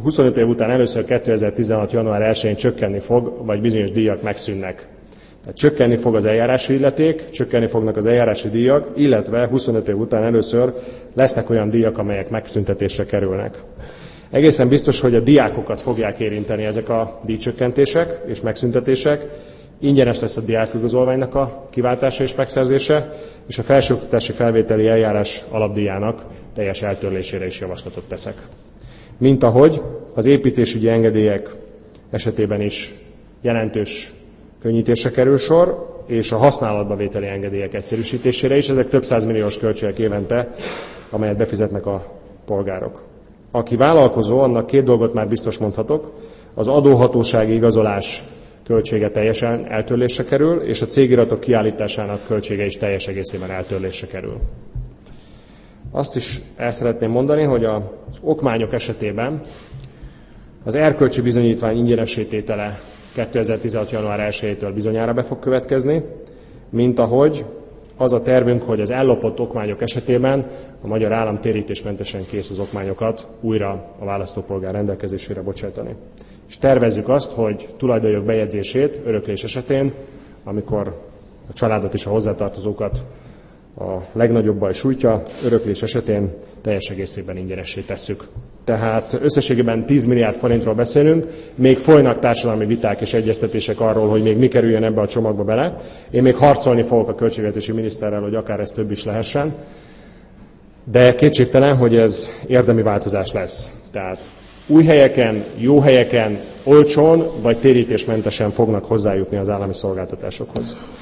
25 év után először 2016. január 1-én csökkenni fog, vagy bizonyos díjak megszűnnek. Tehát csökkenni fog az eljárási illeték, csökkenni fognak az eljárási díjak, illetve 25 év után először lesznek olyan díjak, amelyek megszüntetésre kerülnek. Egészen biztos, hogy a diákokat fogják érinteni ezek a díjcsökkentések és megszüntetések. Ingyenes lesz a diákigazolványnak a kiváltása és megszerzése, és a felsőoktatási felvételi eljárás alapdíjának teljes eltörlésére is javaslatot teszek. Mint ahogy az építésügyi engedélyek esetében is jelentős könnyítésre kerül sor, és a használatba vételi engedélyek egyszerűsítésére is, ezek több százmilliós költségek évente, amelyet befizetnek a polgárok. Aki vállalkozó, annak két dolgot már biztos mondhatok, az adóhatósági igazolás költsége teljesen eltörlésre kerül, és a cégiratok kiállításának költsége is teljes egészében eltörlésre kerül. Azt is el szeretném mondani, hogy az okmányok esetében az erkölcsi bizonyítvány ingyenessé tétele 2016. január 1-től bizonyára be fog következni, mint ahogy az a tervünk, hogy az ellopott okmányok esetében a magyar állam térítésmentesen kész az okmányokat újra a választópolgár rendelkezésére bocsátani. És tervezzük azt, hogy tulajdonjog bejegyzését öröklés esetén, amikor a családot és a hozzátartozókat a legnagyobb baj sújtja, öröklés esetén teljes egészében ingyenessé tesszük. Tehát összességében 10 milliárd forintról beszélünk, még folynak társadalmi viták és egyeztetések arról, hogy még mi kerüljön ebbe a csomagba bele. Én még harcolni fogok a költségvetési miniszterrel, hogy akár ez több is lehessen, de kétségtelen, hogy ez érdemi változás lesz. Tehát új helyeken, jó helyeken, olcsón vagy térítésmentesen fognak hozzájutni az állami szolgáltatásokhoz.